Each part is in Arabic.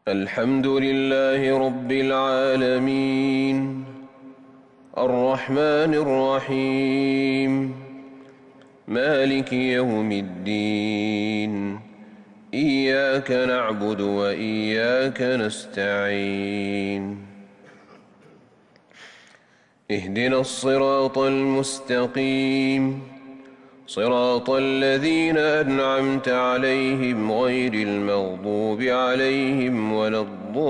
الحمد لله رب العالمين الرحمن الرحيم مالك يوم الدين إياك نعبد وإياك نستعين اهدنا الصراط المستقيم صراط الذين أنعمت عليهم غير المغضوب عليهم ولا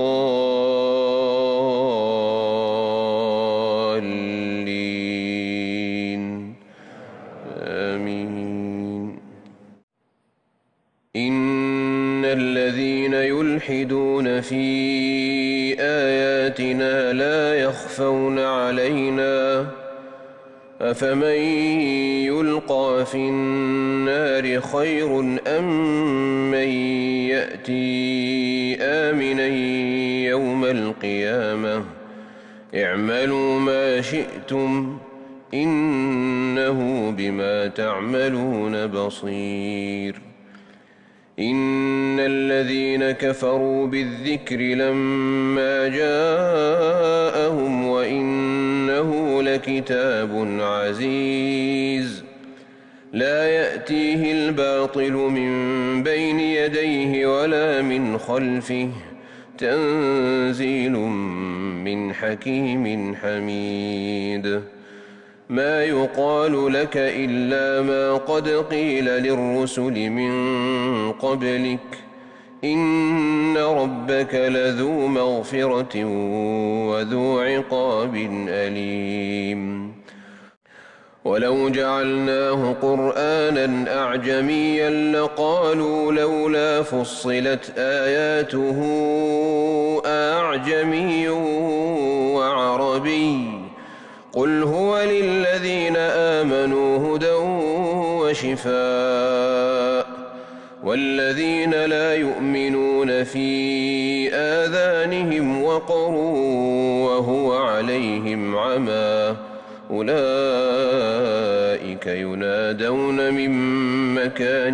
الضالين آمين. إن الذين يلحدون في آياتنا لا يخفون علينا أفمن يلقى في النار خير أم من يأتي آمنا يوم القيامة اعملوا ما شئتم إنه بما تعملون بصير. إن الذين كفروا بالذكر لما جاءهم وإنه لكتاب عزيز لا يأتيه الباطل من بين يديه ولا من خلفه تنزيل من حكيم حميد. ما يقال لك إلا ما قد قيل للرسل من قبلك إن ربك لذو مغفرة وذو عقاب أليم. ولو جعلناه قرآنا أعجميا لقالوا لولا فصلت آياته أعجمي وعربي قل هو للذين آمنوا هدى وشفاء والذين لا يؤمنون في آذانهم وقر وهو عليهم عمى أولئك ينادون من مكان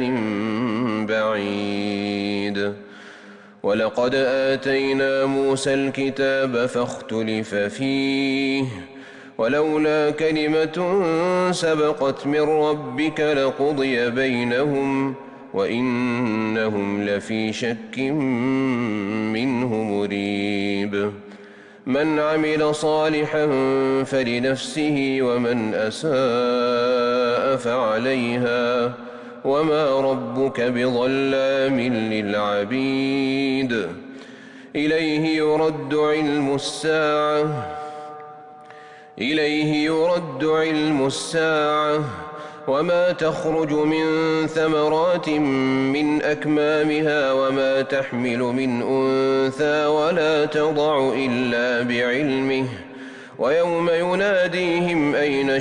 بعيد. ولقد آتينا موسى الكتاب فاختلف فيه ولولا كلمة سبقت من ربك لقضي بينهم وإنهم لفي شك منه مريب. من عمل صالحا فلنفسه ومن أساء فعليها وما ربك بظلام للعبيد. إليه يرد علم الساعة وما تخرج من ثمرات من أكمامها وما تحمل من أنثى ولا تضع إلا بعلمه ويوم يناديهم أين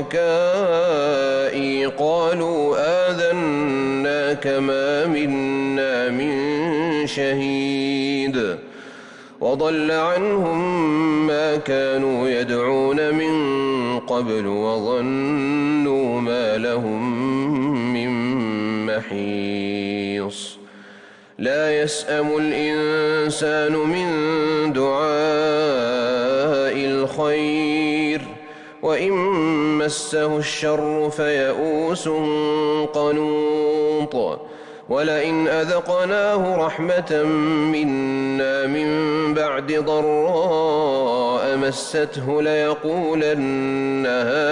شركائي قالوا آذناك ما منا من شهيد وضل عنهم ما كانوا يدعون من قبل وظنوا ما لهم من محيص. لا يسأم الإنسان من دعاء الخير وإن مسه الشر فيئوس قنوط. ولئن أذقناه رحمة منا من بعد ضراء مسته ليقولن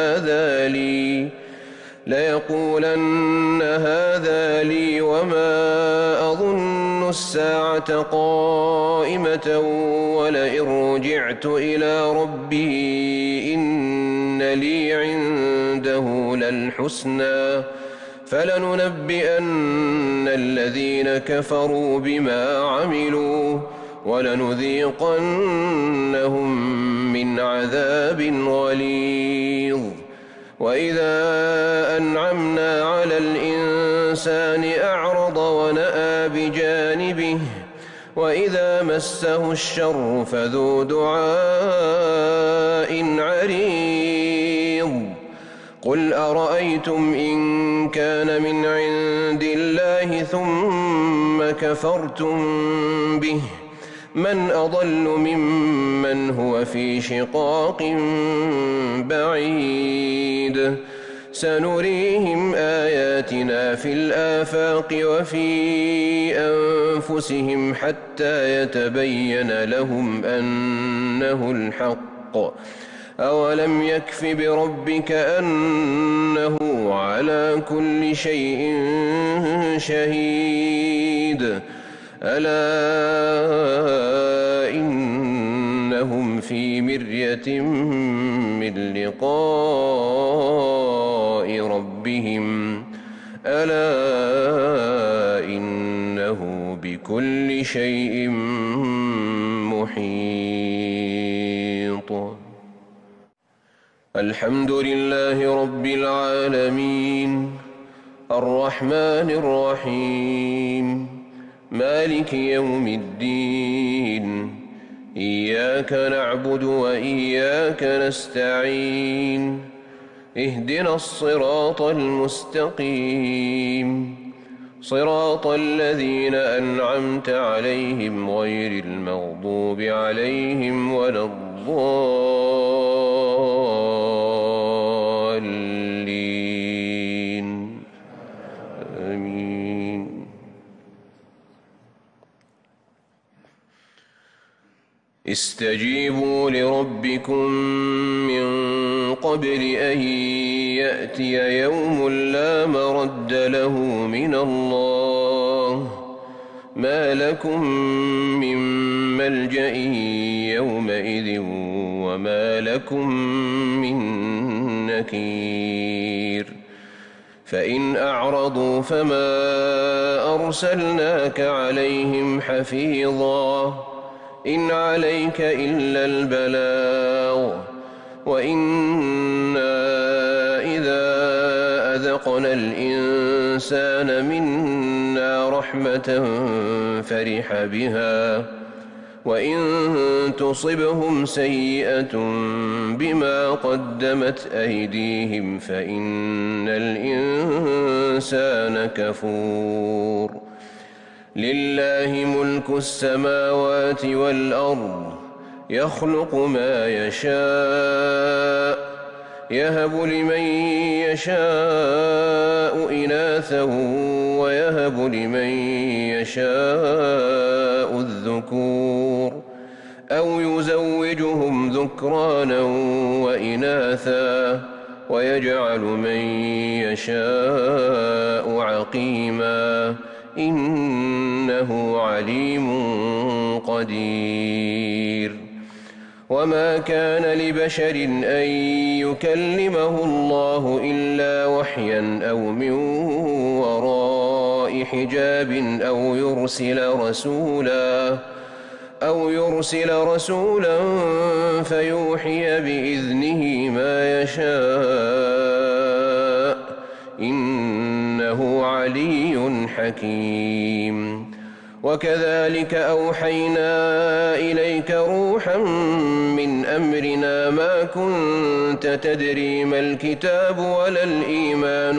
هذا لي وما أظن الساعة قائمة ولئن رجعت إلى ربي إن لي عنده للحسنى فلننبئن الذين كفروا بما عملوا ولنذيقنهم من عذاب غليظ. وإذا أنعمنا على الإنسان أعرض ونأى بجانبه وإذا مسه الشر فذو دعاء عريض. قل أرأيتم إن كان من عند الله ثم كفرتم به من أضل ممن هو في شقاق بعيد سنريهم آياتنا في الآفاق وفي أنفسهم حتى يتبين لهم أنه الحق أولم يكف بربك أنه على كل شيء شهيد ألا إنهم في مرية من لقاء ربهم ألا إنه بكل شيء محيط الحمد لله رب العالمين الرحمن الرحيم مالك يوم الدين إياك نعبد وإياك نستعين اهدنا الصراط المستقيم صراط الذين أنعمت عليهم غير المغضوب عليهم ولا الضالين آمين استجيبوا لربكم من قبل أن يأتي يوم لا مرد له من الله ما لكم من ملجأ يومئذ وما لكم من نكير فإن أعرضوا فما أرسلناك عليهم حفيظا إن عليك إلا البلاغ وإنا إذا أذقنا الإنسان منا رحمة فرح بها وإن تصبهم سيئة بما قدمت أيديهم فإن الإنسان كفور لله ملك السماوات والأرض يخلق ما يشاء يهب لمن يشاء إناثا ويهب لمن يشاء الذكور أو يزوجهم ذكرانا وإناثا ويجعل من يشاء عقيما إنه عليم قدير وما كان لبشر أن يكلمه الله إلا وحيا أو من وراء حجاب أو يرسل رسولا فيوحي بإذنه ما يشاء إنه علي حكيم وكذلك أوحينا إليك روحا من أمرنا ما كنت تدري ما الكتاب ولا الإيمان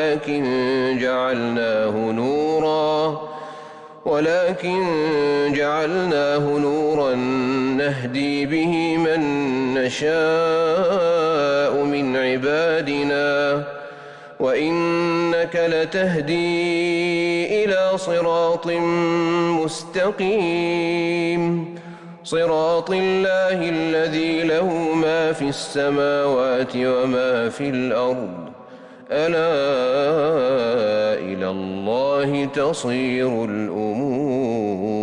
ولكن جعلناه نورا نهدي به من نشاء من عبادنا وإنك لتهدي إلى صراط مستقيم صراط الله الذي له ما في السماوات وما في الأرض ألا إلى الله تصير الأمور